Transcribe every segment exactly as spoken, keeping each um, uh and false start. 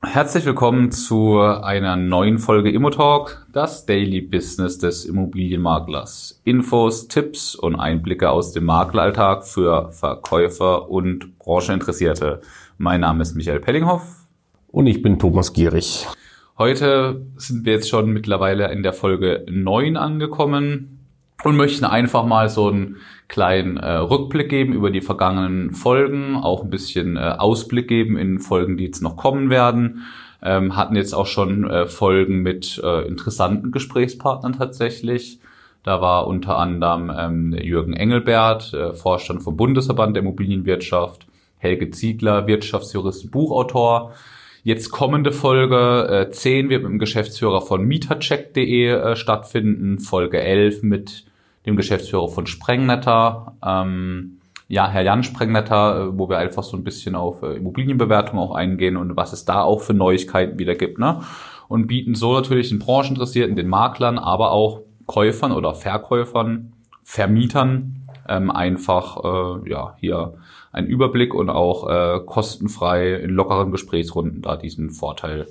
Herzlich willkommen zu einer neuen Folge Immotalk, das Daily Business des Immobilienmaklers. Infos, Tipps und Einblicke aus dem Makleralltag für Verkäufer und Brancheninteressierte. Mein Name ist Michael Pellinghoff. Und ich bin Thomas Gierig. Heute sind wir jetzt schon mittlerweile in der Folge neun angekommen und möchten einfach mal so einen kleinen äh, Rückblick geben über die vergangenen Folgen, auch ein bisschen äh, Ausblick geben in Folgen, die jetzt noch kommen werden. Ähm, hatten jetzt auch schon äh, Folgen mit äh, interessanten Gesprächspartnern tatsächlich. Da war unter anderem ähm, Jürgen Engelbert, äh, Vorstand vom Bundesverband der Immobilienwirtschaft, Helge Ziegler, Wirtschaftsjurist, Buchautor. Jetzt kommende Folge äh, zehn wird mit dem Geschäftsführer von mietercheck punkt de äh, stattfinden, Folge elf mit dem Geschäftsführer von Sprengnetter, ähm, ja, Herr Jan Sprengnetter, äh, wo wir einfach so ein bisschen auf äh, Immobilienbewertung auch eingehen und was es da auch für Neuigkeiten wieder gibt, ne? Und bieten so natürlich den Brancheninteressierten, den Maklern, aber auch Käufern oder Verkäufern, Vermietern ähm, einfach äh, ja hier einen Überblick und auch äh, kostenfrei in lockeren Gesprächsrunden da diesen Vorteil.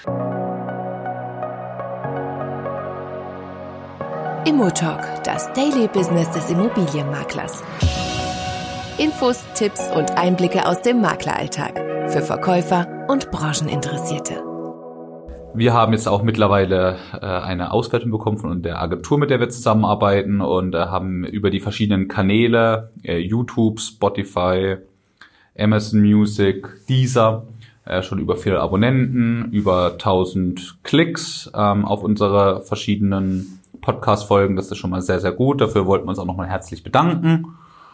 Immotalk, das Daily Business des Immobilienmaklers. Infos, Tipps und Einblicke aus dem Makleralltag für Verkäufer und Brancheninteressierte. Wir haben jetzt auch mittlerweile äh, eine Auswertung bekommen von der Agentur, mit der wir zusammenarbeiten und äh, haben über die verschiedenen Kanäle, äh, YouTube, Spotify, Amazon Music, Deezer, äh, schon über viele Abonnenten, über tausend Klicks ähm, auf unsere verschiedenen Podcast-Folgen. Das ist schon mal sehr, sehr gut. Dafür wollten wir uns auch nochmal herzlich bedanken.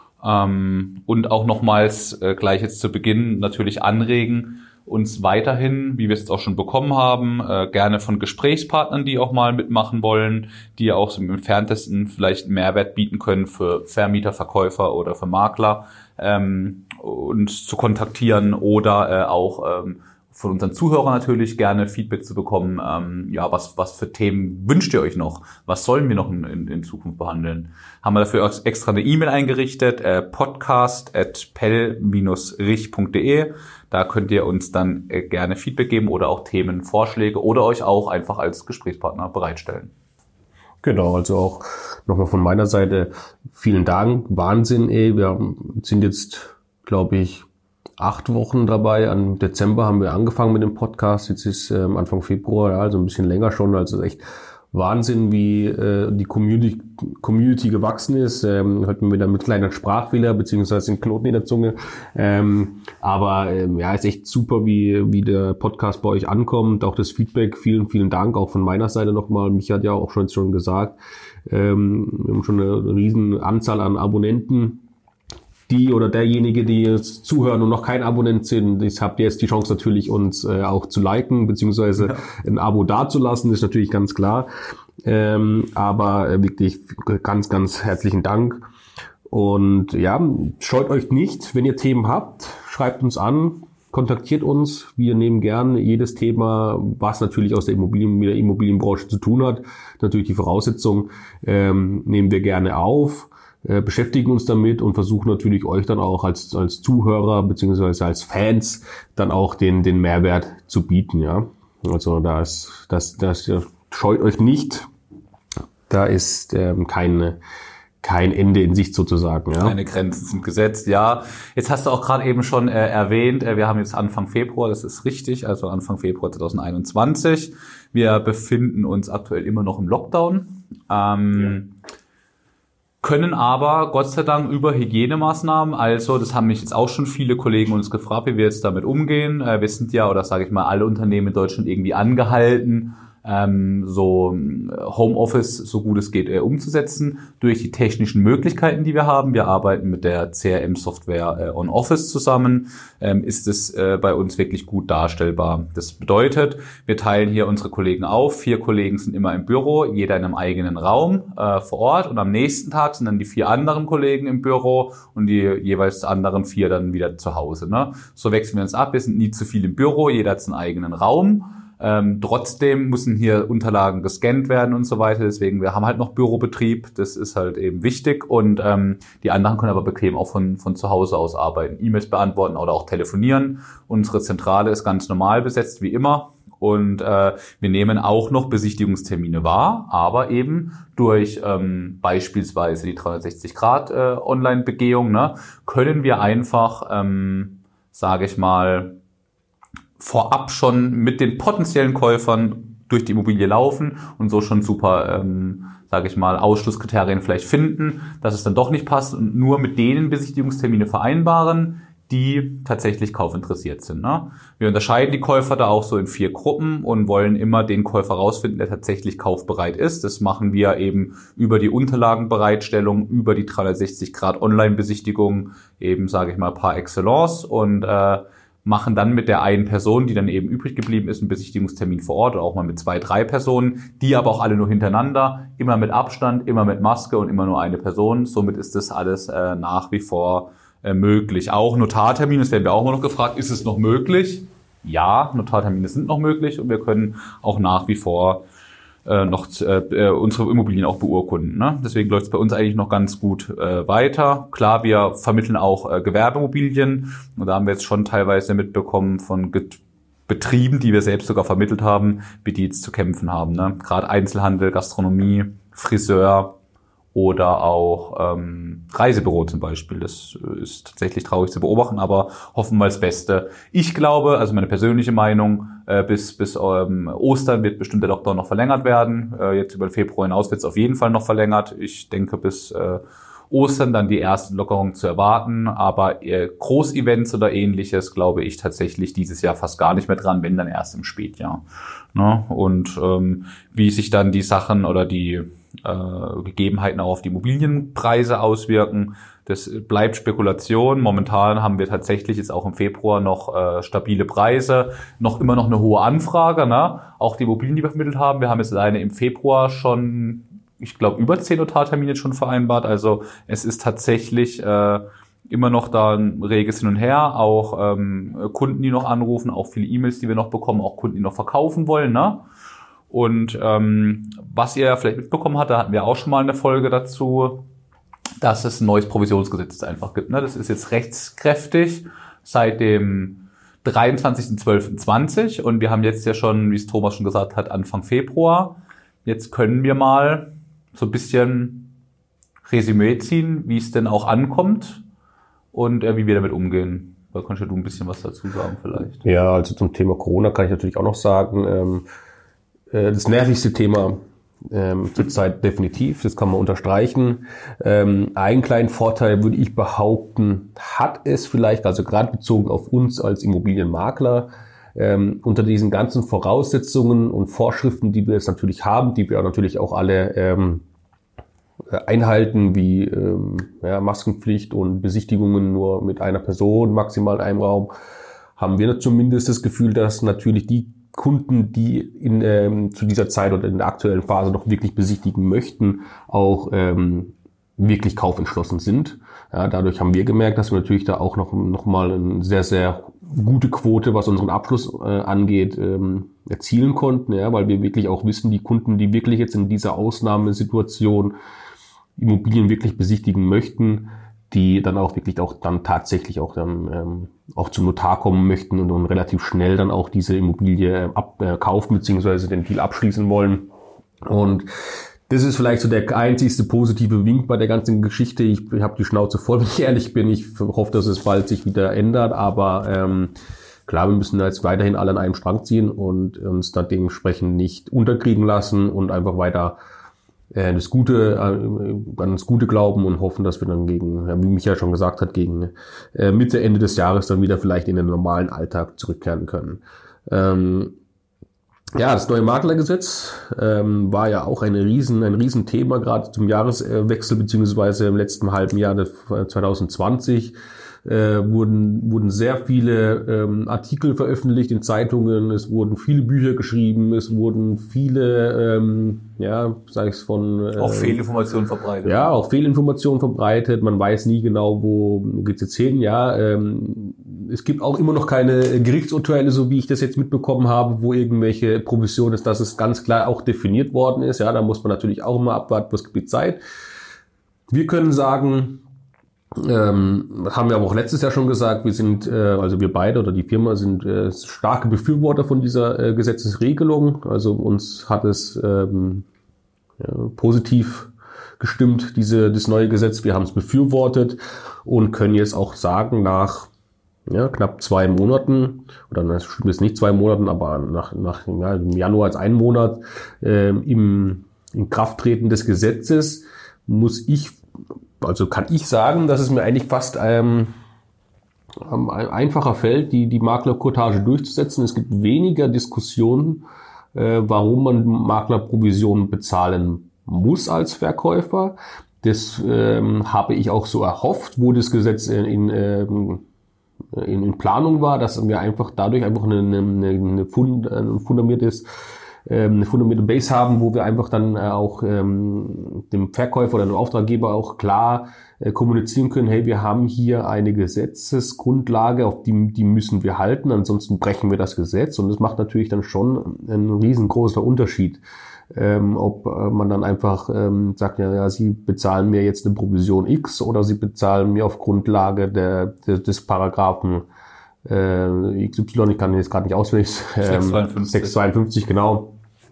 Ähm, und auch nochmals äh, gleich jetzt zu Beginn natürlich anregen, uns weiterhin, wie wir es jetzt auch schon bekommen haben, äh, gerne von Gesprächspartnern, die auch mal mitmachen wollen, die auch so im Entferntesten vielleicht Mehrwert bieten können für Vermieter, Verkäufer oder für Makler, ähm, uns zu kontaktieren oder äh, auch ähm, von unseren Zuhörern natürlich gerne Feedback zu bekommen. Ähm, ja, was was für Themen wünscht ihr euch noch? Was sollen wir noch in, in, in Zukunft behandeln? Haben wir dafür extra eine E-Mail eingerichtet, äh, podcast at pell dash rich punkt de. Da könnt ihr uns dann äh, gerne Feedback geben oder auch Themenvorschläge oder euch auch einfach als Gesprächspartner bereitstellen. Genau, also auch nochmal von meiner Seite vielen Dank. Wahnsinn, ey. Wir sind jetzt, glaube ich, acht Wochen dabei. Am Dezember haben wir angefangen mit dem Podcast. Jetzt ist ähm, Anfang Februar, ja, also ein bisschen länger schon. Also echt Wahnsinn, wie äh, die Community, Community gewachsen ist. Ähm, heute wieder mit kleiner Sprachfehler beziehungsweise einen Knoten in der Zunge. Ähm, aber ähm, ja, ist echt super, wie wie der Podcast bei euch ankommt. Auch das Feedback. Vielen, vielen Dank. Auch von meiner Seite nochmal. Mich hat ja auch schon schon gesagt, ähm, wir haben schon eine riesen Anzahl an Abonnenten. Die oder derjenige, die jetzt zuhören und noch kein Abonnent sind, ich habt jetzt die Chance natürlich, uns äh, auch zu liken, beziehungsweise ja. ein Abo dazulassen, ist natürlich ganz klar. Ähm, aber äh, wirklich ganz, ganz herzlichen Dank. Und ja, scheut euch nicht, wenn ihr Themen habt, schreibt uns an, kontaktiert uns. Wir nehmen gern jedes Thema, was natürlich aus der Immobilien, mit der Immobilienbranche zu tun hat. Natürlich die Voraussetzung ähm, nehmen wir gerne auf. Beschäftigen uns damit und versuchen natürlich euch dann auch als als Zuhörer beziehungsweise als Fans dann auch den den Mehrwert zu bieten, ja. Also da ist das das scheut euch nicht. Da ist ähm, keine kein Ende in Sicht sozusagen, ja. Keine Grenzen sind gesetzt, ja. Jetzt hast du auch gerade eben schon äh, erwähnt, äh, wir haben jetzt Anfang Februar, das ist richtig, also Anfang Februar zwanzig einundzwanzig. Wir befinden uns aktuell immer noch im Lockdown. Ähm, ja. Können aber Gott sei Dank über Hygienemaßnahmen, also das haben mich jetzt auch schon viele Kollegen uns gefragt, wie wir jetzt damit umgehen. Wir sind ja, oder sage ich mal, alle Unternehmen in Deutschland irgendwie angehalten, ähm, so Homeoffice so gut es geht äh, umzusetzen durch die technischen Möglichkeiten, die wir haben. Wir arbeiten mit der C R M-Software äh, OnOffice zusammen. Ähm, ist es äh, bei uns wirklich gut darstellbar. Das bedeutet, wir teilen hier unsere Kollegen auf. Vier Kollegen sind immer im Büro, jeder in einem eigenen Raum äh, vor Ort. Und am nächsten Tag sind dann die vier anderen Kollegen im Büro und die jeweils anderen vier dann wieder zu Hause. Ne? So wechseln wir uns ab. Wir sind nie zu viel im Büro, jeder hat seinen eigenen Raum. Ähm, trotzdem müssen hier Unterlagen gescannt werden und so weiter. Deswegen, wir haben halt noch Bürobetrieb. Das ist halt eben wichtig. Und ähm, die anderen können aber bequem auch von von zu Hause aus arbeiten, E-Mails beantworten oder auch telefonieren. Unsere Zentrale ist ganz normal besetzt, wie immer. Und äh, wir nehmen auch noch Besichtigungstermine wahr, aber eben durch ähm, beispielsweise die dreihundertsechzig Grad äh, Online-Begehung, ne, können wir einfach, ähm, sage ich mal, vorab schon mit den potenziellen Käufern durch die Immobilie laufen und so schon super, ähm, sage ich mal, Ausschlusskriterien vielleicht finden, dass es dann doch nicht passt und nur mit denen Besichtigungstermine vereinbaren, die tatsächlich kaufinteressiert sind. Ne? Wir unterscheiden die Käufer da auch so in vier Gruppen und wollen immer den Käufer rausfinden, der tatsächlich kaufbereit ist. Das machen wir eben über die Unterlagenbereitstellung, über die dreihundertsechzig Grad Online-Besichtigung, eben, sage ich mal, par excellence und äh, machen dann mit der einen Person, die dann eben übrig geblieben ist, einen Besichtigungstermin vor Ort oder auch mal mit zwei, drei Personen, die aber auch alle nur hintereinander, immer mit Abstand, immer mit Maske und immer nur eine Person. Somit ist das alles äh, nach wie vor möglich. Auch Notartermine, das werden wir auch immer noch gefragt, ist es noch möglich? Ja, Notartermine sind noch möglich und wir können auch nach wie vor äh, noch äh, unsere Immobilien auch beurkunden. Ne? Deswegen läuft es bei uns eigentlich noch ganz gut äh, weiter. Klar, wir vermitteln auch äh, Gewerbeimmobilien und da haben wir jetzt schon teilweise mitbekommen von Get- Betrieben, die wir selbst sogar vermittelt haben, wie die jetzt zu kämpfen haben. Ne? Gerade Einzelhandel, Gastronomie, Friseur, oder auch ähm, Reisebüro zum Beispiel. Das ist tatsächlich traurig zu beobachten, aber hoffen wir das Beste. Ich glaube, also meine persönliche Meinung, äh, bis bis ähm, Ostern wird bestimmt der Lockdown noch verlängert werden. Äh, jetzt über den Februar hinaus wird es auf jeden Fall noch verlängert. Ich denke, bis äh, Ostern dann die ersten Lockerungen zu erwarten. Aber äh, Großevents oder ähnliches glaube ich tatsächlich dieses Jahr fast gar nicht mehr dran, wenn dann erst im Spätjahr. Ne? Und ähm, wie sich dann die Sachen oder die Äh, Gegebenheiten auch auf die Immobilienpreise auswirken. Das bleibt Spekulation. Momentan haben wir tatsächlich jetzt auch im Februar noch äh, stabile Preise, noch immer noch eine hohe Anfrage. Ne? Auch die Immobilien, die wir vermittelt haben. Wir haben jetzt alleine im Februar schon, ich glaube, über zehn Notartermine schon vereinbart. Also es ist tatsächlich äh, immer noch da ein reges Hin und Her. Auch ähm, Kunden, die noch anrufen, auch viele E-Mails, die wir noch bekommen, auch Kunden, die noch verkaufen wollen, ne? Und ähm, was ihr vielleicht mitbekommen habt, da hatten wir auch schon mal eine Folge dazu, dass es ein neues Provisionsgesetz einfach gibt. Ne? Das ist jetzt rechtskräftig seit dem dreiundzwanzigsten zwölften zwanzig und wir haben jetzt ja schon, wie es Thomas schon gesagt hat, Anfang Februar. Jetzt können wir mal so ein bisschen Resümee ziehen, wie es denn auch ankommt und äh, wie wir damit umgehen. Da kannst du ein bisschen was dazu sagen vielleicht. Ja, also zum Thema Corona kann ich natürlich auch noch sagen, ähm, das nervigste Thema ähm, zurzeit definitiv, das kann man unterstreichen. Ähm, einen kleinen Vorteil würde ich behaupten, hat es vielleicht, also gerade bezogen auf uns als Immobilienmakler, ähm, unter diesen ganzen Voraussetzungen und Vorschriften, die wir jetzt natürlich haben, die wir natürlich auch alle ähm, einhalten, wie ähm, ja, Maskenpflicht und Besichtigungen nur mit einer Person, maximal in einem Raum, haben wir zumindest das Gefühl, dass natürlich die Kunden, die in ähm, zu dieser Zeit oder in der aktuellen Phase noch wirklich besichtigen möchten, auch ähm, wirklich kaufentschlossen sind. Ja, dadurch haben wir gemerkt, dass wir natürlich da auch noch noch mal eine sehr, sehr gute Quote, was unseren Abschluss äh, angeht, ähm, erzielen konnten, ja, weil wir wirklich auch wissen, die Kunden, die wirklich jetzt in dieser Ausnahmesituation Immobilien wirklich besichtigen möchten, die dann auch wirklich auch dann tatsächlich auch dann ähm, auch zum Notar kommen möchten und dann relativ schnell dann auch diese Immobilie ab, äh, kaufen beziehungsweise den Deal abschließen wollen. Und das ist vielleicht so der einzigste positive Wink bei der ganzen Geschichte. Ich, ich habe die Schnauze voll, wenn ich ehrlich bin. Ich hoffe, dass es bald sich wieder ändert, aber ähm, klar, wir müssen jetzt weiterhin alle an einem Strang ziehen und uns dann dementsprechend nicht unterkriegen lassen und einfach weiter das Gute, an das Gute glauben und hoffen, dass wir dann gegen, wie Michael schon gesagt hat, gegen Mitte, Ende des Jahres dann wieder vielleicht in den normalen Alltag zurückkehren können. Ähm, ja, das neue Maklergesetz ähm, war ja auch eine riesen, ein Riesenthema, gerade zum Jahreswechsel beziehungsweise im letzten halben Jahr zwanzig zwanzig. Äh, wurden wurden sehr viele ähm, Artikel veröffentlicht in Zeitungen, es wurden viele Bücher geschrieben, es wurden viele, ähm, ja, sage ich von... Äh, auch Fehlinformationen verbreitet. Ja, auch Fehlinformationen verbreitet, man weiß nie genau, wo geht's jetzt hin, ja. Ähm, es gibt auch immer noch keine Gerichtsurteile, so wie ich das jetzt mitbekommen habe, wo irgendwelche Provision ist, dass es ganz klar auch definiert worden ist. Ja, da muss man natürlich auch immer abwarten, was gibt Zeit. Wir können sagen, ähm, haben wir aber auch letztes Jahr schon gesagt, wir sind, äh, also wir beide oder die Firma sind äh, starke Befürworter von dieser äh, Gesetzesregelung. Also uns hat es ähm, ja, positiv gestimmt, diese, das neue Gesetz. Wir haben es befürwortet und können jetzt auch sagen, nach ja, knapp zwei Monaten, oder das stimmt jetzt nicht zwei Monaten, aber nach, nach ja, im Januar als ein Monat äh, im Inkrafttreten des Gesetzes muss ich, also kann ich sagen, dass es mir eigentlich fast ähm, einfacher fällt, die, die Maklercourtage durchzusetzen. Es gibt weniger Diskussionen, äh, warum man Maklerprovisionen bezahlen muss als Verkäufer. Das ähm, habe ich auch so erhofft, wo das Gesetz in, in, ähm, in, in Planung war, dass wir einfach dadurch einfach eine, eine, eine Fund, ein fundamiertes eine fundierte Base haben, wo wir einfach dann auch ähm, dem Verkäufer oder dem Auftraggeber auch klar äh, kommunizieren können, hey, wir haben hier eine Gesetzesgrundlage, auf die, die müssen wir halten, ansonsten brechen wir das Gesetz. Und das macht natürlich dann schon einen riesengroßen Unterschied, ähm, ob äh, man dann einfach ähm, sagt, ja, ja, Sie bezahlen mir jetzt eine Provision X oder Sie bezahlen mir auf Grundlage der, der des Paragraphen äh, X Y, ich kann jetzt gerade nicht auswendig, ähm, sechshundertzweiundfünfzig, genau,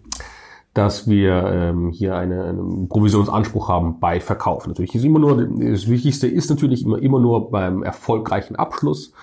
dass wir ähm, hier eine, einen Provisionsanspruch haben bei Verkauf. Natürlich ist immer nur, das Wichtigste ist natürlich immer, immer nur beim erfolgreichen Abschluss,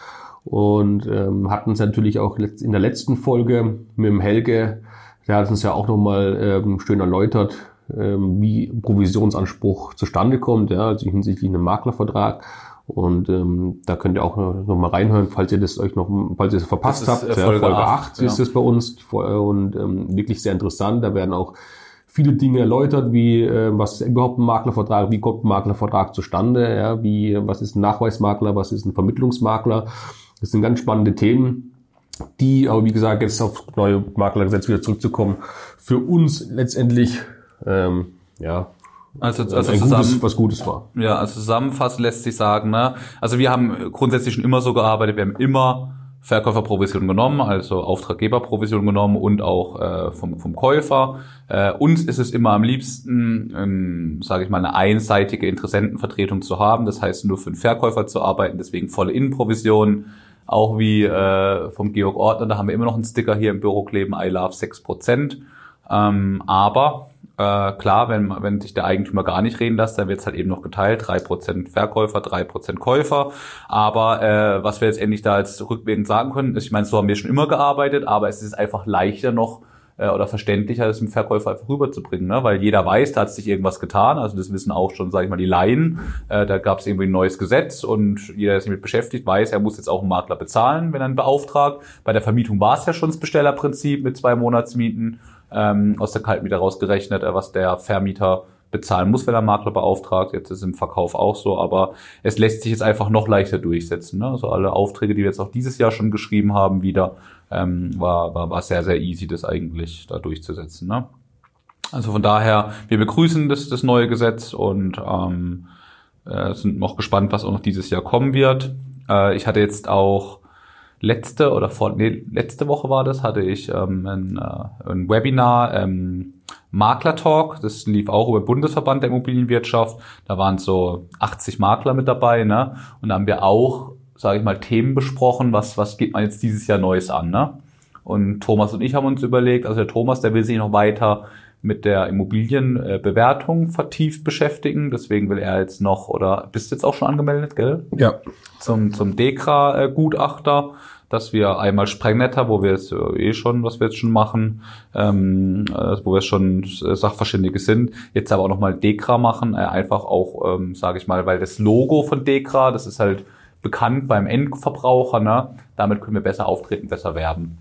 und ähm, hatten es natürlich auch in der letzten Folge mit dem Helge, der hat uns ja auch nochmal ähm, schön erläutert, ähm, wie Provisionsanspruch zustande kommt, ja, also hinsichtlich einem Maklervertrag. Und ähm, da könnt ihr auch noch mal reinhören, falls ihr das euch noch, falls ihr es verpasst habt. Äh, Folge, Folge acht ja. ist es bei uns, und ähm, wirklich sehr interessant. Da werden auch viele Dinge erläutert, wie äh, was ist überhaupt ein Maklervertrag, wie kommt ein Maklervertrag zustande, ja, wie was ist ein Nachweismakler, was ist ein Vermittlungsmakler. Das sind ganz spannende Themen, die, aber wie gesagt, jetzt auf neue Maklergesetz wieder zurückzukommen, für uns letztendlich ähm, ja Also, also ein zusammen, Gutes, was Gutes war. Ja, also zusammenfassend lässt sich sagen, ne, also wir haben grundsätzlich schon immer so gearbeitet, wir haben immer Verkäuferprovision genommen, also Auftraggeberprovision genommen und auch äh, vom, vom Käufer. Äh, uns ist es immer am liebsten, ähm, sage ich mal, eine einseitige Interessentenvertretung zu haben, das heißt nur für den Verkäufer zu arbeiten, deswegen volle Innenprovision, auch wie äh, vom Georg Ortner, da haben wir immer noch einen Sticker hier im Büro kleben, I love sechs Prozent, ähm, aber Äh, klar, wenn, wenn sich der Eigentümer gar nicht reden lässt, dann wird es halt eben noch geteilt, drei Prozent Verkäufer, drei Prozent Käufer. Aber äh, was wir jetzt endlich da als rückwirkend sagen können, ist, ich meine, so haben wir schon immer gearbeitet, aber es ist einfach leichter noch äh, oder verständlicher, das dem Verkäufer einfach rüberzubringen, ne? Weil jeder weiß, da hat sich irgendwas getan, also das wissen auch schon, sage ich mal, die Laien, äh, da gab es irgendwie ein neues Gesetz und jeder, der sich damit beschäftigt, weiß, er muss jetzt auch einen Makler bezahlen, wenn er ihn beauftragt. Bei der Vermietung war es ja schon das Bestellerprinzip mit zwei Monatsmieten, Ähm, aus der Kaltmiete rausgerechnet, äh, was der Vermieter bezahlen muss, wenn er Makler beauftragt. Jetzt ist es im Verkauf auch so, aber es lässt sich jetzt einfach noch leichter durchsetzen. Ne? Also alle Aufträge, die wir jetzt auch dieses Jahr schon geschrieben haben, wieder, ähm, war, war, war sehr, sehr easy, das eigentlich da durchzusetzen. Ne? Also von daher, wir begrüßen das, das neue Gesetz und ähm, äh, sind noch gespannt, was auch noch dieses Jahr kommen wird. Äh, ich hatte jetzt auch Letzte oder vor, nee, letzte Woche war das, hatte ich ähm, ein, äh, ein Webinar, ähm, Makler Talk, das lief auch über den Bundesverband der Immobilienwirtschaft, da waren so achtzig Makler mit dabei, ne, und da haben wir auch, sage ich mal, Themen besprochen, was was geht man jetzt dieses Jahr Neues an, ne, und Thomas und ich haben uns überlegt, also der Thomas, der will sich noch weiter mit der Immobilienbewertung vertieft beschäftigen, deswegen will er jetzt noch, oder bist du jetzt auch schon angemeldet, gell? Ja. Zum, zum DEKRA-Gutachter, dass wir einmal Sprengnetter, wo wir jetzt eh schon, was wir jetzt schon machen, ähm, wo wir schon Sachverständige sind, jetzt aber auch nochmal DEKRA machen, äh, einfach auch, ähm, sage ich mal, weil das Logo von DEKRA, das ist halt bekannt beim Endverbraucher, ne? Damit können wir besser auftreten, besser werben.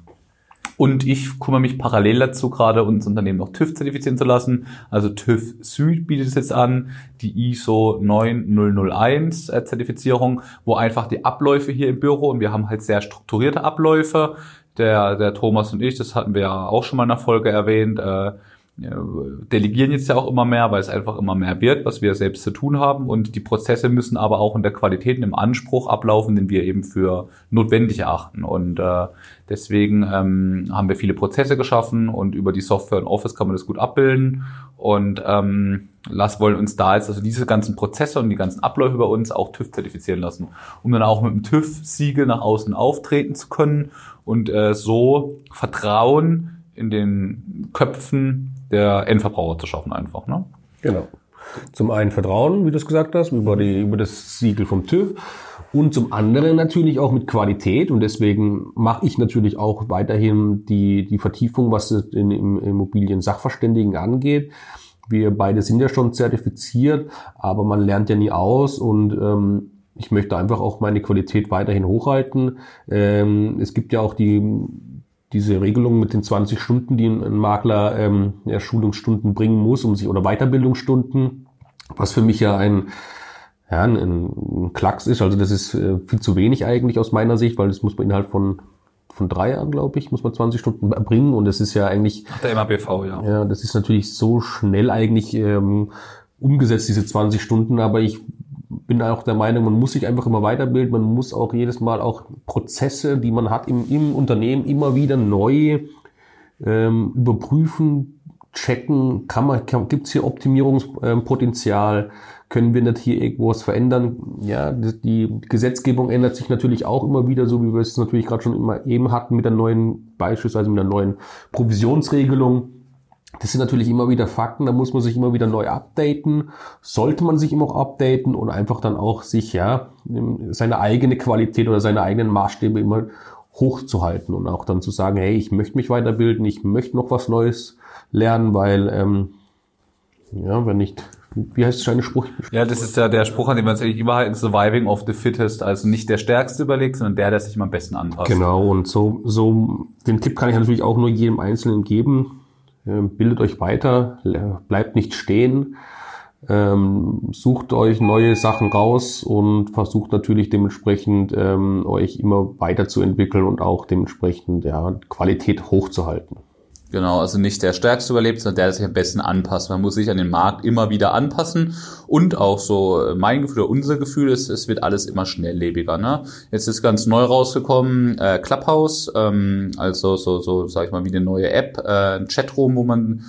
Und ich kümmere mich parallel dazu gerade, uns Unternehmen noch TÜV zertifizieren zu lassen. Also TÜV Süd bietet es jetzt an, die I S O neun null null eins Zertifizierung, wo einfach die Abläufe hier im Büro, und wir haben halt sehr strukturierte Abläufe. Der, der Thomas und ich, das hatten wir ja auch schon mal in einer Folge erwähnt, äh, delegieren jetzt ja auch immer mehr, weil es einfach immer mehr wird, was wir selbst zu tun haben, und die Prozesse müssen aber auch in der Qualität und im Anspruch ablaufen, den wir eben für notwendig erachten, und äh, deswegen ähm, haben wir viele Prozesse geschaffen, und über die Software und Office kann man das gut abbilden, und ähm, las wollen uns da jetzt also diese ganzen Prozesse und die ganzen Abläufe bei uns auch TÜV zertifizieren lassen, um dann auch mit dem TÜV-Siegel nach außen auftreten zu können und äh, so Vertrauen in den Köpfen der Endverbraucher zu schaffen einfach, ne? Genau. Zum einen Vertrauen, wie du es gesagt hast, über die, über das Siegel vom TÜV, und zum anderen natürlich auch mit Qualität, und deswegen mache ich natürlich auch weiterhin die, die Vertiefung, was den Immobilien-Sachverständigen angeht. Wir beide sind ja schon zertifiziert, aber man lernt ja nie aus, und ähm, ich möchte einfach auch meine Qualität weiterhin hochhalten. Ähm, es gibt ja auch die diese Regelung mit den zwanzig Stunden, die ein Makler ähm, ja, Schulungsstunden bringen muss, um sich oder Weiterbildungsstunden, was für mich ja ein ja ein, ein Klacks ist. Also das ist äh, viel zu wenig eigentlich aus meiner Sicht, weil das muss man innerhalb von von drei Jahren, glaube ich, muss man zwanzig Stunden bringen, und das ist ja eigentlich Ach, der M A B V, ja. Ja, das ist natürlich so schnell eigentlich ähm, umgesetzt, diese zwanzig Stunden, aber ich bin auch der Meinung, man muss sich einfach immer weiterbilden, man muss auch jedes Mal auch Prozesse, die man hat im, im Unternehmen, immer wieder neu ähm, überprüfen, checken, kann man, kann, gibt's hier Optimierungspotenzial, können wir nicht hier irgendwo was verändern? Ja, die, die Gesetzgebung ändert sich natürlich auch immer wieder, so wie wir es natürlich gerade schon immer eben hatten mit der neuen, beispielsweise mit der neuen Provisionsregelung. Das sind natürlich immer wieder Fakten, da muss man sich immer wieder neu updaten, sollte man sich immer auch updaten und einfach dann auch sich, ja, seine eigene Qualität oder seine eigenen Maßstäbe immer hochzuhalten und auch dann zu sagen, hey, ich möchte mich weiterbilden, ich möchte noch was Neues lernen, weil, ähm, ja, wenn nicht, wie heißt dein Spruch? Ja, das ist ja der Spruch, an dem man sich eigentlich immer halten, surviving of the fittest, also nicht der Stärkste überlegt, sondern der, der sich immer am besten anpasst. Genau, und so, so, den Tipp kann ich natürlich auch nur jedem Einzelnen geben. Bildet euch weiter, bleibt nicht stehen, ähm, sucht euch neue Sachen raus und versucht natürlich dementsprechend ähm, euch immer weiterzuentwickeln und auch dementsprechend ja, Qualität hochzuhalten. Genau, also nicht der Stärkste überlebt, sondern der, der sich am besten anpasst. Man muss sich an den Markt immer wieder anpassen, und auch so mein Gefühl oder unser Gefühl ist, es wird alles immer schnelllebiger, ne? Jetzt ist ganz neu rausgekommen, äh, Clubhouse, ähm, also so, so, sag ich mal, wie eine neue App, äh, ein Chatroom, wo man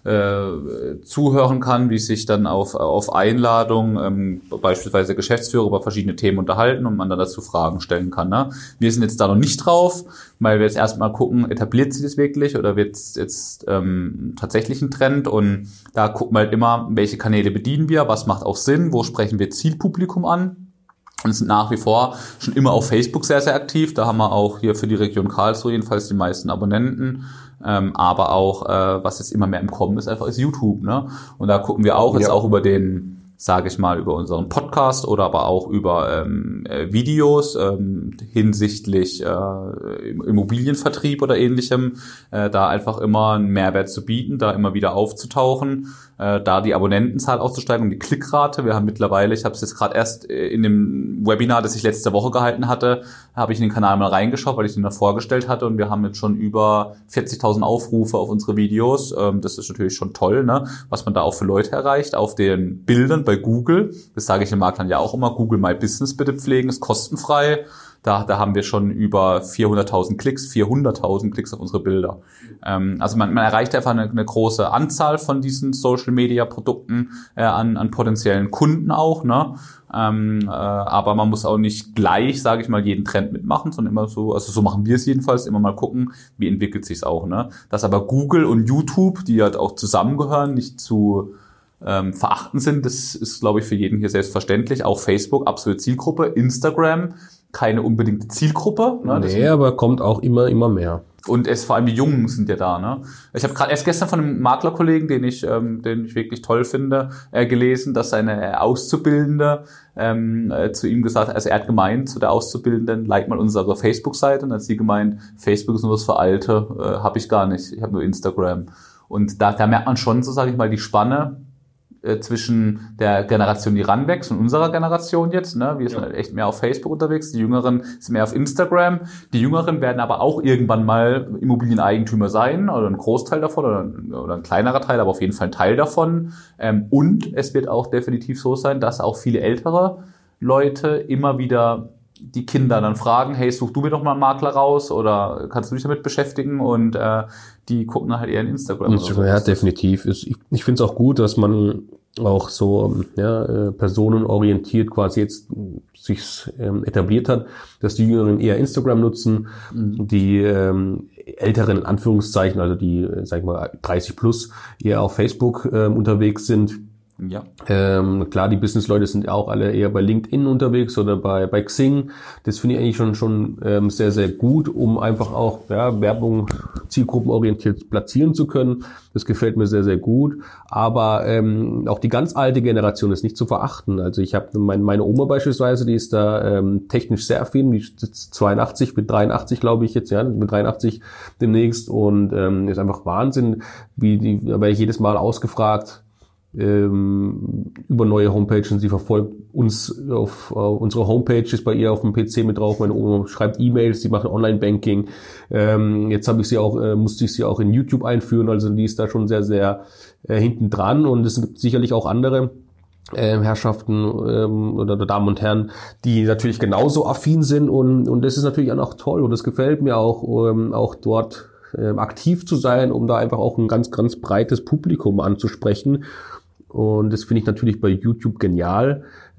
äh, zuhören kann, wie sich dann auf auf Einladung ähm, beispielsweise Geschäftsführer über verschiedene Themen unterhalten und man dann dazu Fragen stellen kann. Ne? Wir sind jetzt da noch nicht drauf, weil wir jetzt erstmal gucken, etabliert sich das wirklich oder wird es jetzt ähm, tatsächlich ein Trend, und da gucken wir halt immer, welche Kanäle bedienen wir, was macht auch Sinn, wo sprechen wir Zielpublikum an. Und sind nach wie vor schon immer auf Facebook sehr, sehr aktiv. Da haben wir auch hier für die Region Karlsruhe jedenfalls die meisten Abonnenten. Ähm, aber auch, äh, was jetzt immer mehr im Kommen ist, einfach ist YouTube, ne? Und da gucken wir auch jetzt ja. auch über den, sage ich mal, über unseren Podcast oder aber auch über ähm, äh, Videos ähm, hinsichtlich äh, Immobilienvertrieb oder ähnlichem, äh, da einfach immer einen Mehrwert zu bieten, da immer wieder aufzutauchen, äh, da die Abonnentenzahl auszusteigen und die Klickrate. Wir haben mittlerweile, ich habe es jetzt gerade erst in dem Webinar, das ich letzte Woche gehalten hatte, habe ich in den Kanal mal reingeschaut, weil ich den da vorgestellt hatte, und wir haben jetzt schon über vierzigtausend Aufrufe auf unsere Videos. Ähm, das ist natürlich schon toll, ne? Was man da auch für Leute erreicht, auf den Bildern bei Google. Das sage ich den Maklern ja auch immer, Google My Business bitte pflegen, ist kostenfrei. Da, da haben wir schon über vierhunderttausend Klicks, vierhunderttausend Klicks auf unsere Bilder. Ähm, also man, man erreicht einfach eine, eine große Anzahl von diesen Social-Media-Produkten äh, an, an potenziellen Kunden auch, ne? Ähm, äh, aber man muss auch nicht gleich, sage ich mal, jeden Trend mitmachen, sondern immer so, also so machen wir es jedenfalls, immer mal gucken, wie entwickelt sich's auch, ne? Dass aber Google und YouTube, die halt auch zusammengehören, nicht zu ähm, verachten sind, das ist, glaube ich, für jeden hier selbstverständlich. Auch Facebook, absolute Zielgruppe, Instagram, keine unbedingte Zielgruppe. Ne? Nee, aber kommt auch immer, immer mehr. Und es vor allem die Jungen sind ja da, ne? Ich habe gerade erst gestern von einem Maklerkollegen, den ich, ähm, den ich wirklich toll finde, äh, gelesen, dass seine Auszubildende ähm, äh, zu ihm gesagt hat, also er hat gemeint zu der Auszubildenden, like mal unsere Facebook-Seite, und dann hat sie gemeint, Facebook ist nur was für Alte, äh, habe ich gar nicht, ich habe nur Instagram. Und da, da merkt man schon, so sage ich mal, die Spanne äh, zwischen der Generation, die ranwächst und unserer Generation jetzt. Ne? Wir sind ja. halt echt mehr auf Facebook unterwegs, die Jüngeren sind mehr auf Instagram. Die Jüngeren werden aber auch irgendwann mal Immobilieneigentümer sein oder ein Großteil davon oder, oder ein kleinerer Teil, aber auf jeden Fall ein Teil davon. Ähm, und es wird auch definitiv so sein, dass auch viele ältere Leute immer wieder die Kinder dann fragen, hey, such du mir doch mal einen Makler raus oder kannst du dich damit beschäftigen? Und äh, die gucken dann halt eher in Instagram. Instagram, oder so. Ja, definitiv. Ich, ich finde es auch gut, dass man auch so ja, personenorientiert quasi jetzt sich ähm, etabliert hat, dass die Jüngeren eher Instagram nutzen, mhm. die ähm, Älteren in Anführungszeichen, also die, sag ich mal, dreißig plus, eher auf Facebook ähm, unterwegs sind. Ja. Ähm, klar, die Business-Leute sind auch alle eher bei LinkedIn unterwegs oder bei bei Xing. Das finde ich eigentlich schon schon ähm, sehr, sehr gut, um einfach auch ja, Werbung zielgruppenorientiert platzieren zu können. Das gefällt mir sehr, sehr gut. Aber ähm, auch die ganz alte Generation ist nicht zu verachten. Also ich habe mein, meine Oma beispielsweise, die ist da ähm, technisch sehr affin. Die ist zweiundachtzig, mit dreiundachtzig glaube ich jetzt, ja, mit dreiundachtzig demnächst. Und ähm, ist einfach Wahnsinn, wie die, da werde ich jedes Mal ausgefragt, Ähm, über neue Homepages. Sie verfolgt uns auf uh, unsere Homepage, ist bei ihr auf dem P C mit drauf. Meine Oma schreibt E-Mails, sie macht Online-Banking. Ähm, jetzt habe ich sie auch, äh, musste ich sie auch in YouTube einführen, also die ist da schon sehr, sehr äh, hinten dran. Und es gibt sicherlich auch andere äh, Herrschaften ähm, oder Damen und Herren, die natürlich genauso affin sind. Und, und das ist natürlich auch toll und das gefällt mir auch, ähm, auch dort äh, aktiv zu sein, um da einfach auch ein ganz, ganz breites Publikum anzusprechen. Und das finde ich natürlich bei YouTube genial,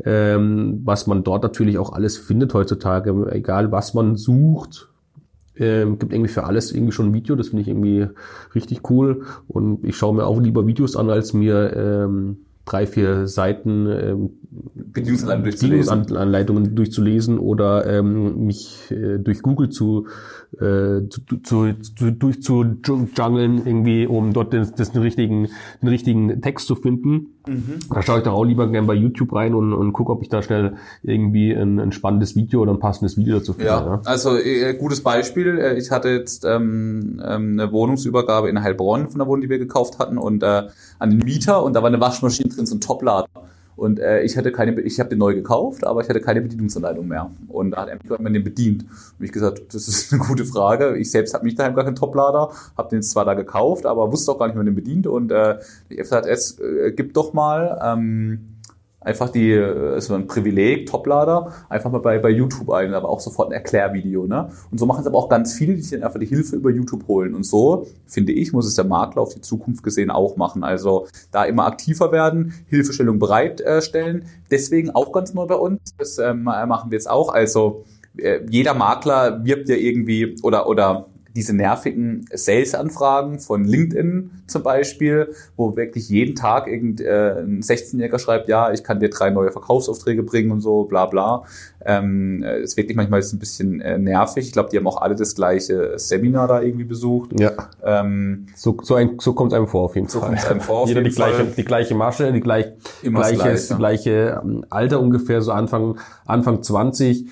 ähm, was man dort natürlich auch alles findet heutzutage, egal was man sucht, ähm, gibt irgendwie für alles irgendwie schon ein Video, das finde ich irgendwie richtig cool. Und ich schaue mir auch lieber Videos an, als mir ähm, drei, vier Seiten ähm, Bedienungsanleitungen durchzulesen. Bedienungsanleitungen durchzulesen oder ähm, mich äh, durch Google zu, äh, zu, zu, zu durchzujungeln irgendwie, um dort das, das den richtigen den richtigen Text zu finden. Mhm. Da schaue ich dann auch lieber gerne bei YouTube rein und, und gucke, ob ich da schnell irgendwie ein, ein spannendes Video oder ein passendes Video dazu finde. Ja, ja. Also äh, gutes Beispiel. Ich hatte jetzt ähm, eine Wohnungsübergabe in Heilbronn von der Wohnung, die wir gekauft hatten, und äh, an den Mieter, und da war eine Waschmaschine drin, so ein Toplader. Und äh, ich hatte keine, ich habe den neu gekauft, aber ich hatte keine Bedienungsanleitung mehr. Und da hat er mich den bedient. Und ich gesagt, das ist eine gute Frage. Ich selbst habe mich daheim gar keinen Toplader, habe den zwar da gekauft, aber wusste auch gar nicht, wie man den bedient. Und äh, ich habe gesagt, es äh, gibt doch mal ähm, einfach die, es war ein Privileg, Toplader, einfach mal bei bei YouTube ein, aber auch sofort ein Erklärvideo, ne? Und so machen es aber auch ganz viele, die sich dann einfach die Hilfe über YouTube holen. Und so, finde ich, muss es der Makler auf die Zukunft gesehen auch machen. Also da immer aktiver werden, Hilfestellung bereitstellen. Deswegen auch ganz neu bei uns, das ähm, machen wir jetzt auch. Also äh, jeder Makler wirbt ja irgendwie oder oder diese nervigen Sales-Anfragen von LinkedIn zum Beispiel, wo wirklich jeden Tag irgendein sechzehnjähriger schreibt, ja, ich kann dir drei neue Verkaufsaufträge bringen und so, bla bla. Ähm, ist wirklich manchmal ist ein bisschen äh, nervig. Ich glaube, die haben auch alle das gleiche Seminar da irgendwie besucht. Ja. Ähm, so so, ein, so kommt es einem vor auf jeden so Fall. Kommt es einem vor auf Jeder jeden die gleiche, Fall. die gleiche Masche, die gleich, gleiches, gleich, gleiche Alter ungefähr, so Anfang Anfang zwanzig.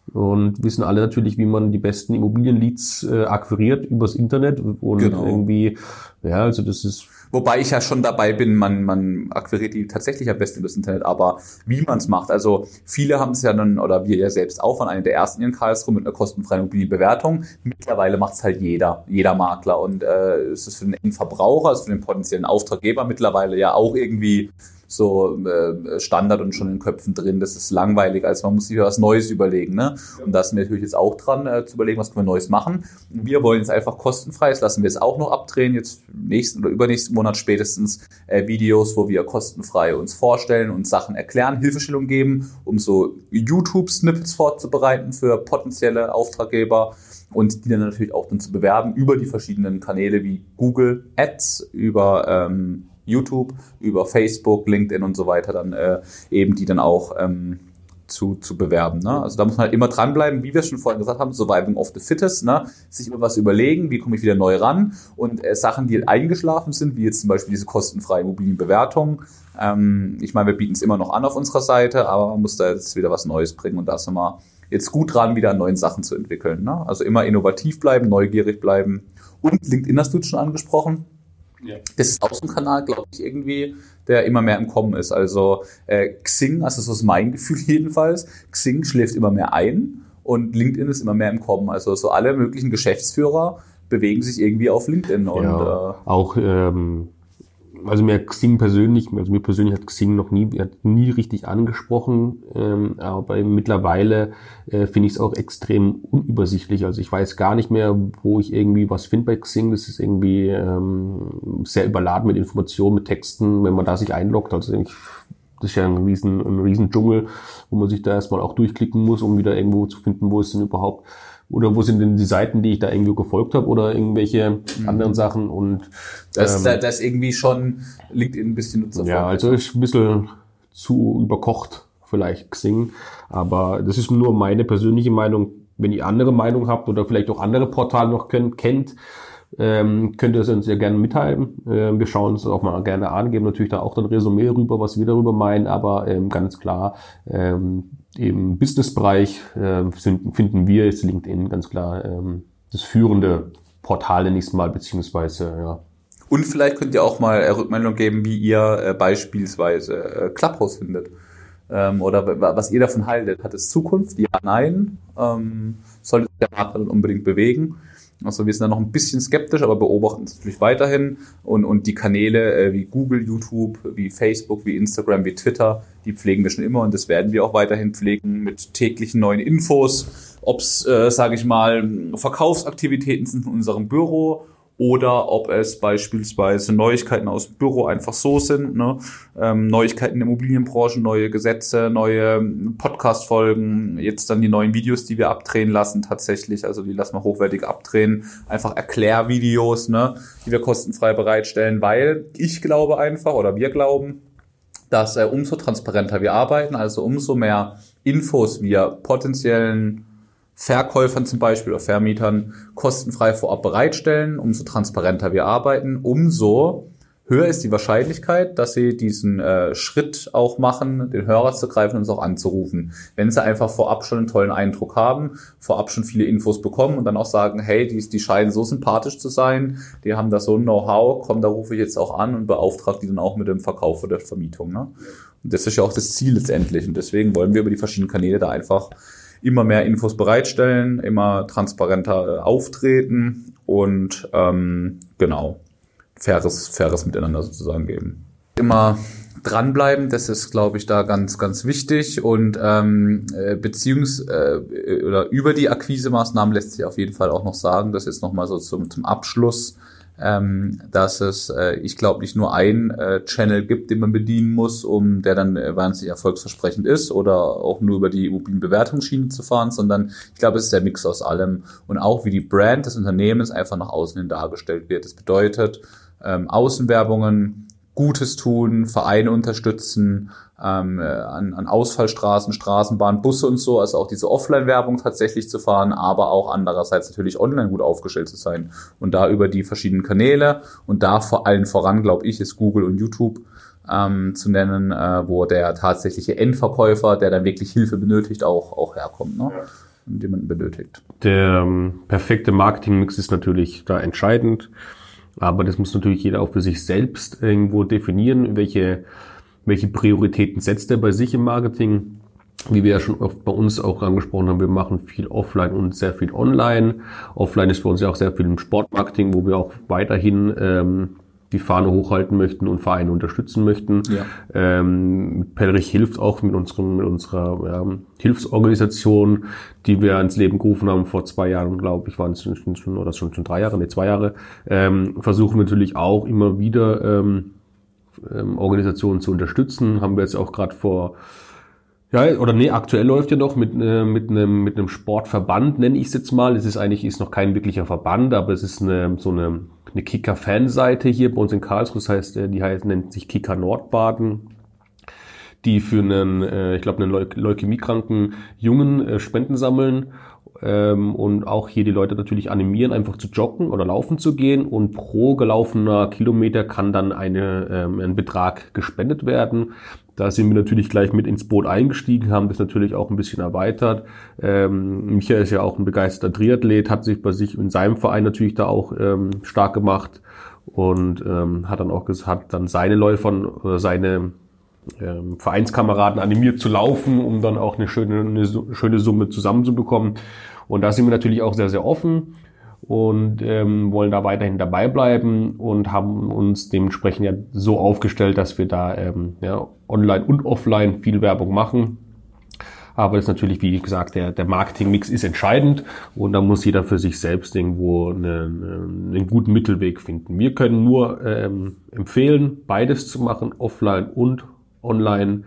Und wissen alle natürlich, wie man die besten Immobilienleads äh, akquiriert übers Internet. Und genau. irgendwie, ja, also das ist... Wobei ich ja schon dabei bin, man man akquiriert die tatsächlich am besten übers Internet, aber wie man es macht, also viele haben es ja dann, oder wir ja selbst auch, von einer der ersten in Karlsruhe mit einer kostenfreien Immobilienbewertung. Mittlerweile macht es halt jeder, jeder Makler, und äh, es ist für den Endverbraucher, also für den potenziellen Auftraggeber mittlerweile ja auch irgendwie so äh, Standard und schon in den Köpfen drin. Das ist langweilig, also man muss sich was Neues überlegen, ne? Und da sind wir natürlich jetzt auch dran, äh, zu überlegen, was können wir Neues machen. Wir wollen jetzt einfach kostenfrei, das lassen wir jetzt auch noch abdrehen, jetzt nächsten oder übernächsten Monat spätestens äh, Videos, wo wir kostenfrei uns vorstellen und Sachen erklären, Hilfestellung geben, um so YouTube-Snippets vorzubereiten für potenzielle Auftraggeber und die dann natürlich auch dann zu bewerben über die verschiedenen Kanäle wie Google Ads, über ähm, YouTube, über Facebook, LinkedIn und so weiter, dann äh, eben die dann auch ähm, zu zu bewerben. Ne? Also da muss man halt immer dranbleiben, wie wir es schon vorhin gesagt haben, Surviving of the Fittest, ne? Sich immer was überlegen, wie komme ich wieder neu ran, und äh, Sachen, die eingeschlafen sind, wie jetzt zum Beispiel diese kostenfreie Immobilienbewertung. Ähm, ich meine, wir bieten es immer noch an auf unserer Seite, aber man muss da jetzt wieder was Neues bringen, und da sind wir jetzt gut dran, wieder an neuen Sachen zu entwickeln. Ne? Also immer innovativ bleiben, neugierig bleiben, und LinkedIn hast du schon angesprochen. Ja. Das ist auch so ein Kanal, glaube ich, irgendwie, der immer mehr im Kommen ist. Also äh, Xing, also so ist mein Gefühl jedenfalls, Xing schläft immer mehr ein und LinkedIn ist immer mehr im Kommen. Also so alle möglichen Geschäftsführer bewegen sich irgendwie auf LinkedIn. Und, ja, äh, auch, ähm, also mir Xing persönlich, also mir persönlich hat Xing noch nie, hat nie richtig angesprochen, ähm, aber mittlerweile äh, finde ich es auch extrem unübersichtlich. Also ich weiß gar nicht mehr, wo ich irgendwie was finde bei Xing. Das ist irgendwie ähm, sehr überladen mit Informationen, mit Texten, wenn man da sich einloggt. Also ich, das ist ja ein riesen, ein riesen Dschungel, wo man sich da erstmal auch durchklicken muss, um wieder irgendwo zu finden, wo es denn überhaupt, oder wo sind denn die Seiten, die ich da irgendwie gefolgt habe, oder irgendwelche mhm. anderen Sachen. Und das, ähm, das irgendwie schon LinkedIn ein bisschen nutzerfreundlich. Ja, also ist ein bisschen zu überkocht vielleicht Xing, aber das ist nur meine persönliche Meinung. Wenn ihr andere Meinung habt oder vielleicht auch andere Portale noch könnt, kennt, ähm, könnt ihr es uns ja gerne mitteilen. Ähm, wir schauen uns auch mal gerne an, geben natürlich da auch dann Resümee rüber, was wir darüber meinen, aber ähm, ganz klar, ähm, im Businessbereich äh, sind, finden wir jetzt LinkedIn ganz klar ähm, das führende Portal, nenne ich es mal, beziehungsweise, ja. Und vielleicht könnt ihr auch mal äh, Rückmeldung geben, wie ihr äh, beispielsweise äh, Clubhouse findet. Ähm, oder w- was ihr davon haltet. Hat es Zukunft? Ja, nein. Ähm, sollte der Markt dann unbedingt bewegen? Also wir sind da noch ein bisschen skeptisch, aber beobachten es natürlich weiterhin. Und, und die Kanäle äh, wie Google, YouTube, wie Facebook, wie Instagram, wie Twitter, die pflegen wir schon immer und das werden wir auch weiterhin pflegen mit täglichen neuen Infos. Ob es, äh, sage ich mal, Verkaufsaktivitäten sind in unserem Büro oder ob es beispielsweise Neuigkeiten aus dem Büro einfach so sind, ne? Ähm, Neuigkeiten in der Immobilienbranche, neue Gesetze, neue Podcast-Folgen, jetzt dann die neuen Videos, die wir abdrehen lassen tatsächlich, also die lassen wir hochwertig abdrehen, einfach Erklärvideos, ne, die wir kostenfrei bereitstellen, weil ich glaube einfach, oder wir glauben, dass äh, umso transparenter wir arbeiten, also umso mehr Infos wir potenziellen Verkäufern zum Beispiel oder Vermietern kostenfrei vorab bereitstellen, umso transparenter wir arbeiten, umso höher ist die Wahrscheinlichkeit, dass sie diesen äh, Schritt auch machen, den Hörer zu greifen und uns auch anzurufen. Wenn sie einfach vorab schon einen tollen Eindruck haben, vorab schon viele Infos bekommen und dann auch sagen, hey, die, die scheinen so sympathisch zu sein, die haben da so ein Know-how, komm, da rufe ich jetzt auch an und beauftrage die dann auch mit dem Verkauf oder der Vermietung. Ne? Und das ist ja auch das Ziel letztendlich und deswegen wollen wir über die verschiedenen Kanäle da einfach immer mehr Infos bereitstellen, immer transparenter äh, auftreten und ähm, genau, faires, faires Miteinander sozusagen geben. Immer dranbleiben, das ist, glaube ich, da ganz, ganz wichtig und ähm, beziehungs- äh, oder über die Akquise-Maßnahmen lässt sich auf jeden Fall auch noch sagen, das jetzt nochmal so zum, zum Abschluss, ähm, dass es, äh, ich glaube, nicht nur ein äh, Channel gibt, den man bedienen muss, um der dann äh, wahnsinnig erfolgsversprechend ist oder auch nur über die Immobilienbewertungsschiene zu fahren, sondern ich glaube, es ist der Mix aus allem und auch wie die Brand des Unternehmens einfach nach außen hin dargestellt wird. Das bedeutet, ähm, Außenwerbungen, Gutes tun, Vereine unterstützen, ähm, an, an Ausfallstraßen, Straßenbahn, Busse und so, also auch diese Offline-Werbung tatsächlich zu fahren, aber auch andererseits natürlich online gut aufgestellt zu sein und da über die verschiedenen Kanäle und da vor allen voran, glaube ich, ist Google und YouTube ähm, zu nennen, äh, wo der tatsächliche Endverkäufer, der dann wirklich Hilfe benötigt, auch, auch herkommt, ne? Ja. Und jemanden benötigt. Der ähm, perfekte Marketingmix ist natürlich da entscheidend. Aber das muss natürlich jeder auch für sich selbst irgendwo definieren, welche, welche Prioritäten setzt er bei sich im Marketing. Wie wir ja schon oft bei uns auch angesprochen haben, wir machen viel offline und sehr viel online. Offline ist bei uns ja auch sehr viel im Sportmarketing, wo wir auch weiterhin ähm, die Fahne hochhalten möchten und Vereine unterstützen möchten. Ja. Ähm, Pelrich hilft auch mit, unserem, mit unserer ja, Hilfsorganisation, die wir ins Leben gerufen haben vor zwei Jahren, glaube ich, waren es schon, schon oder schon, schon drei Jahre, nee, zwei Jahre, ähm, versuchen wir natürlich auch immer wieder ähm, ähm, Organisationen zu unterstützen. Haben wir jetzt auch gerade vor Ja, oder nee, aktuell läuft ja noch mit, äh, mit einem, mit einem Sportverband, nenne ich es jetzt mal. Es ist eigentlich, ist noch kein wirklicher Verband, aber es ist eine, so eine, eine Kicker-Fanseite hier bei uns in Karlsruhe. Das heißt, die heißt, nennt sich Kicker Nordbaden, die für einen, äh, ich glaube, einen Leuk- leukämiekranken Jungen äh, Spenden sammeln. Ähm, und auch hier die Leute natürlich animieren, einfach zu joggen oder laufen zu gehen, und pro gelaufener Kilometer kann dann eine, ähm, ein Betrag gespendet werden. Da sind wir natürlich gleich mit ins Boot eingestiegen, haben das natürlich auch ein bisschen erweitert. Ähm, Michael ist ja auch ein begeisterter Triathlet, hat sich bei sich in seinem Verein natürlich da auch ähm, stark gemacht. und ähm, hat dann auch hat dann seine Läufer oder seine ähm, Vereinskameraden animiert zu laufen, um dann auch eine schöne eine schöne Summe zusammenzubekommen. Und da sind wir natürlich auch sehr sehr offen und ähm, wollen da weiterhin dabei bleiben und haben uns dementsprechend ja so aufgestellt, dass wir da ähm, ja, online und offline viel Werbung machen. Aber das ist natürlich, wie gesagt, der, der Marketingmix ist entscheidend und da muss jeder für sich selbst irgendwo einen, einen guten Mittelweg finden. Wir können nur ähm, empfehlen, beides zu machen, offline und online,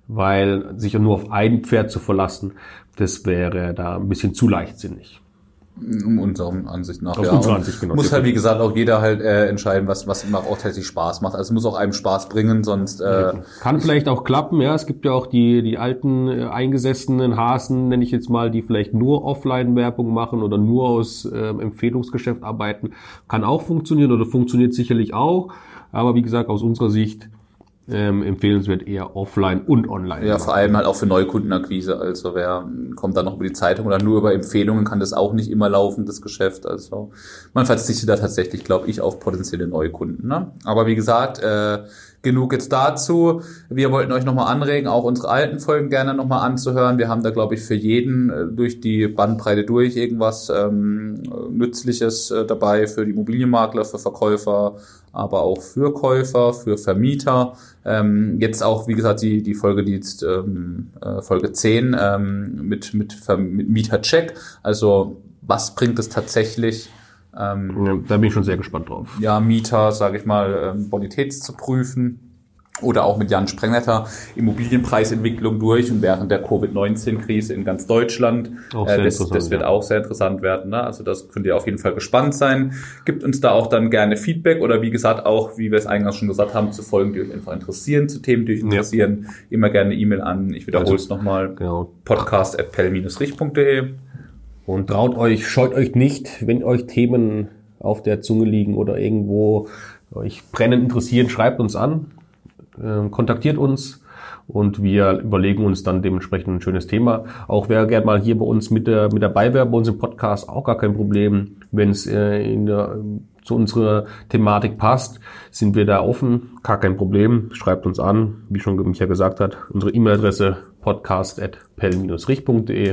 weil sich nur auf ein Pferd zu verlassen, das wäre da ein bisschen zu leichtsinnig. Um unserer Ansicht nach, Aus ja. unserer Ansicht, genau. Muss halt, wie gesagt, auch jeder halt äh, entscheiden, was was ihm auch tatsächlich Spaß macht. Also es muss auch einem Spaß bringen, sonst... Äh, Kann vielleicht auch klappen, ja. Es gibt ja auch die die alten äh, eingesessenen Hasen, nenne ich jetzt mal, die vielleicht nur Offline-Werbung machen oder nur aus äh, Empfehlungsgeschäft arbeiten. Kann auch funktionieren oder funktioniert sicherlich auch. Aber wie gesagt, aus unserer Sicht Ähm, empfehlenswert eher offline und online. Ja, vor allem halt auch für Neukundenakquise. Also wer kommt da noch über die Zeitung oder nur über Empfehlungen, kann das auch nicht immer laufen, das Geschäft. Also man verzichtet da tatsächlich, glaube ich, auf potenzielle Neukunden. Ne? Aber wie gesagt, äh, genug jetzt dazu. Wir wollten euch nochmal anregen, auch unsere alten Folgen gerne nochmal anzuhören. Wir haben da, glaube ich, für jeden äh, durch die Bandbreite durch irgendwas ähm, Nützliches äh, dabei für die Immobilienmakler, für Verkäufer, aber auch für Käufer, für Vermieter. Ähm, jetzt auch, wie gesagt, die die Folge, die jetzt ähm, äh, Folge zehn ähm, mit, mit, mit Mietercheck. Also was bringt es tatsächlich? Ähm, ja, da bin ich schon sehr gespannt drauf. Ja, Mieter, sage ich mal, ähm, Bonitäts zu prüfen. Oder auch mit Jan Sprengnetter Immobilienpreisentwicklung durch und während der Covid neunzehn Krise in ganz Deutschland. Auch sehr äh, das, interessant, das wird ja. auch sehr interessant werden. Ne? Also das könnt ihr auf jeden Fall gespannt sein. Gibt uns da auch dann gerne Feedback oder wie gesagt auch, wie wir es eingangs schon gesagt haben, zu Folgen, die euch einfach interessieren, zu Themen, die euch interessieren. Ja. Immer gerne eine E-Mail an, ich wiederhole es also, nochmal, genau. podcast at pel Bindestrich rich punkt de. Und traut euch, scheut euch nicht, wenn euch Themen auf der Zunge liegen oder irgendwo euch brennend interessieren, schreibt uns an. Kontaktiert uns und wir überlegen uns dann dementsprechend ein schönes Thema. Auch wer gerne mal hier bei uns mit, der, mit dabei wäre, bei uns im Podcast, auch gar kein Problem. Wenn es äh, in der, zu unserer Thematik passt, sind wir da offen, gar kein Problem. Schreibt uns an, wie schon Micha gesagt hat, unsere E-Mail-Adresse podcast at pel Bindestrich rich punkt de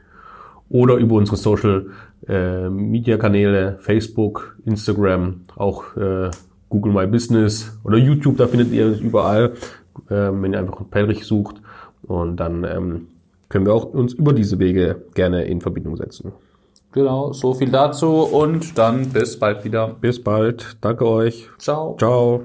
oder über unsere Social äh, Media Kanäle, Facebook, Instagram, auch äh, Google My Business oder YouTube, da findet ihr es überall, ähm, wenn ihr einfach Pelrich sucht. Und dann ähm, können wir auch uns über diese Wege gerne in Verbindung setzen. Genau, so viel dazu und dann bis bald wieder. Bis bald. Danke euch. Ciao. Ciao.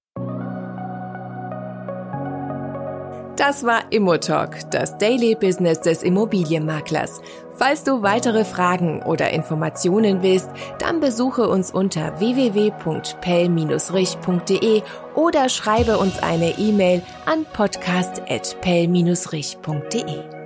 Das war ImmoTalk, das Daily Business des Immobilienmaklers. Falls du weitere Fragen oder Informationen willst, dann besuche uns unter w w w punkt pel Bindestrich rich punkt de oder schreibe uns eine E-Mail an podcast at pel Bindestrich rich punkt de.